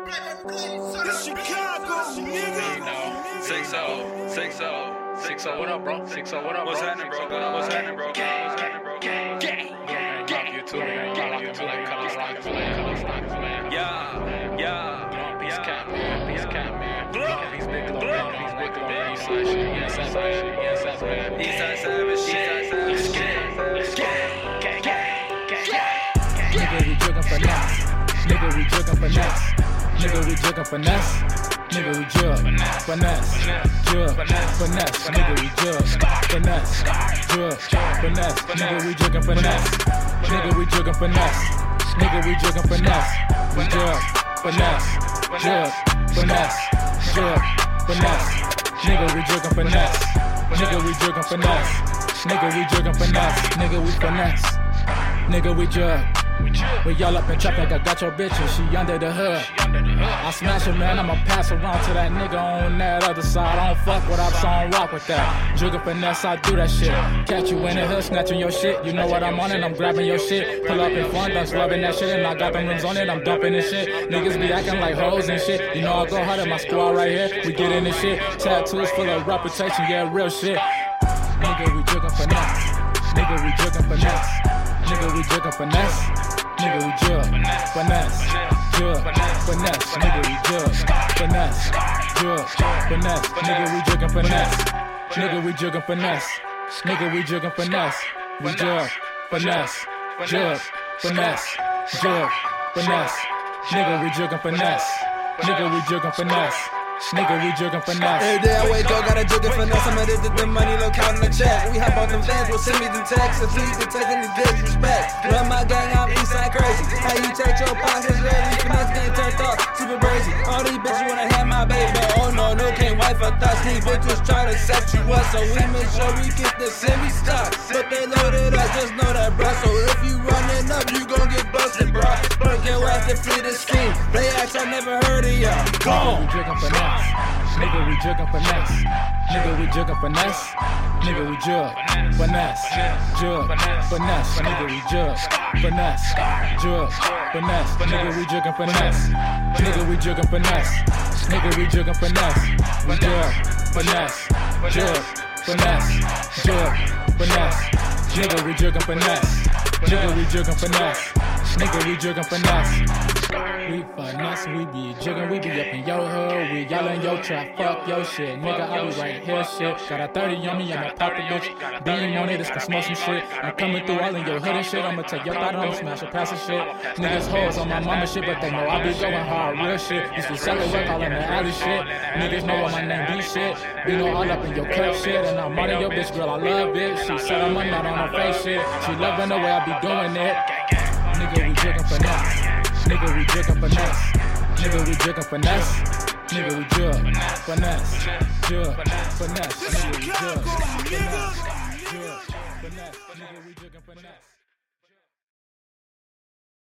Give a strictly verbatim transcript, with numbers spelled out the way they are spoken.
This Chicago, nigga. You know, six oh, six oh, six oh, what up, bro? six oh, what up, bro? What's happening, bro? What's happening, bro? What's happening, bro? Gang, gang, gang. You too, man. Gang, you too. Like colors, like colors, like colors. Yeah, yeah. Peace cap, man. Peace cap, man. Peace big, blow. Peace big, blow. East side shit, yeah, side shit, yeah, side shit. East side savage shit. Let's get it. Let's get it. Gang, gang, gang. Nigga, we juggin' finesse. Nigga, we juggin' finesse. Nigga, we juggin' finesse. Nigga, we jug, finesse, jug, finesse. Nigga, we jug, finesse, jug, finesse. Nigga, we juggin' finesse. Nigga, we juggin' finesse. Nigga, we juggin' finesse. We jug, finesse, jug, finesse, jug, finesse. Nigga, we juggin' finesse. Nigga, we juggin' finesse. Nigga, we juggin' finesse. Nigga, we finesse. Nigga, we jug. We y'all up in traffic, I got your bitches, she under the hood. I smash it, man, I'ma pass around to that nigga on that other side. I don't fuck with ops, I don't rock with that. Jugga finesse, I do that shit. Catch you in the hood, snatching your shit. You know what I'm on it, I'm grabbing your shit. Pull up in front, I'm loving that shit. And I got them rims on it, I'm dumping this shit. Niggas be acting like hoes and shit. You know I go hard at my squad right here. We get in this shit. Tattoos full of reputation, yeah, real shit. Nigga, we jugga finesse. Nigga, we jugga finesse. Nigga, we jugga finesse. Nigga, we jug, finesse, jug, finesse. Nigga, we jug, finesse, jug, finesse. Nigga, we juggin' finesse. Nigga, we juggin' finesse. Nigga, we juggin' finesse. We jug, finesse, jug, finesse, jug, finesse. Nigga, we juggin' finesse. Nigga, we juggin' finesse. Nigga, we juggin' finesse. Every day I wake up, gotta jugga finesse. I'm addicted to money, look counting the check. We hop on them vans, we'll send me them texts. And please detect any disrespect. Run my gang, I'm Eastside crazy. How you take your pockets, really finesse, getting turned up, super crazy. All these bitches wanna have my baby, but oh no, no, can't wife a thoughts. These bitches try to set you up, so we make sure we get the semi-stock. But they loaded up, just know that, bruh. So if you running up, you gon' get busted, bruh. But get whacked and flee the scheme. They act, I never heard of y'all. Go! Nigga, we juggin' finesse. Nigga, we juggin' finesse. Nigga, we jug, finesse, jug, finesse. Nigga, we jug, finesse, jug, finesse. Nigga, we juggin' finesse. Nigga, we juggin' finesse. Nigga, we juggin' finesse. We jug, finesse, jug, finesse, jug, finesse. Nigga, we juggin' finesse. Nigga, we juggin' finesse. Nigga, we juggin' finesse. We finesse, we be juggin', we be up in your hood, we y'all in your trap, fuck your shit. Nigga, I be right here, shit. Got a thirty on me, I'ma pop the bitch. Beam on it, it's gonna smoke some shit. I'm coming through all in your hood and shit. I'ma take your thought, I'ma smash your pass and shit. Niggas hoes on my mama shit, but they know I be going hard, real shit. Used to sell it work all in the alley shit. Niggas know what my name be shit. Be know all up in your cup shit. And I'm on your bitch, girl, I love it. She said I'm a nut on her face shit. She loving the way I be doing it. Nigga, we juggin' finesse. Nigga, we juggin' finesse. Nigga, we juggin' finesse. Nigga, we jug, finesse, jug, finesse. Nigga, we jug, finesse, jug, finesse. Nigga, we juggin' finesse.